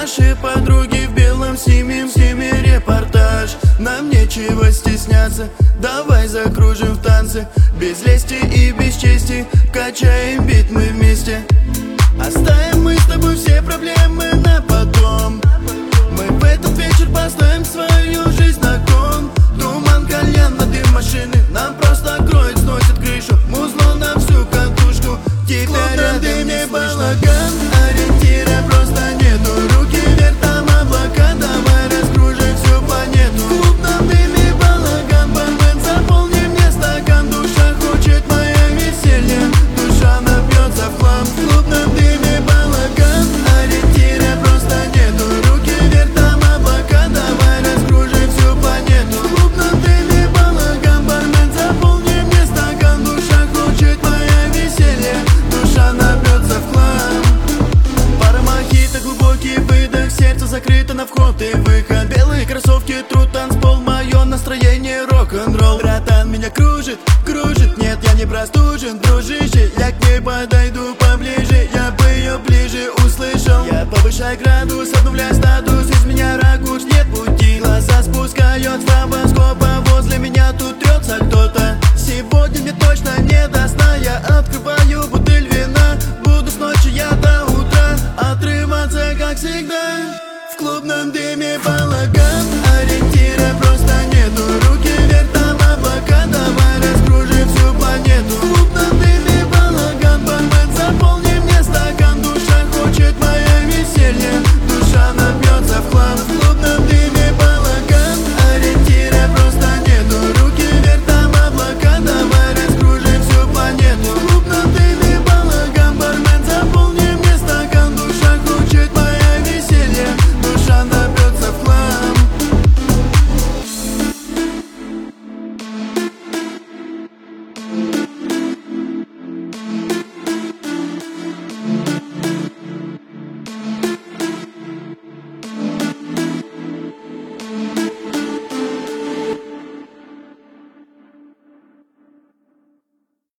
Наши подруги в белом снимем репортаж. Нам нечего стесняться, давай закружим в танце. Без лести и без чести качаем бит мы вместе. Оставим мы с тобой все проблемы на потом. Мы в этот вечер поставим свою жизнь на кон. Туман, кальян, дым машины нам просто кроет, сносит крышу. Музло на всю катушку, тебя рядом не балаган. Ориентира просто нету, руки вверх, там облака. Давай раскружим всю планету. В клубном дыме балаган, бармен, заполни мне стакан. Душа хочет мое веселье, душа напьется в хлам. В клубном дыме балаган, ориентира просто нету, руки вверх, там облака. Давай раскружим всю планету. В клубном дыме балаган, бармен, заполни мне стакан. Душа хочет мое веселье, душа напьется в хлам. Пара мохито, глубокий выдох, сердце закрыто на вход и выход. Белые кроссовки, труд, танцпол, мое настроение рок-н-ролл. Братан меня кружит, кружит, нет, я не простужен, дружище. Я к ней подойду поближе, я бы ее ближе услышал. Я повышаю градус, обновляю статус, из меня ракурс, нет пути. Глаза спускает стробоскопа, возле меня тут трется кто-то. Сегодня мне точно не до сна, я открываю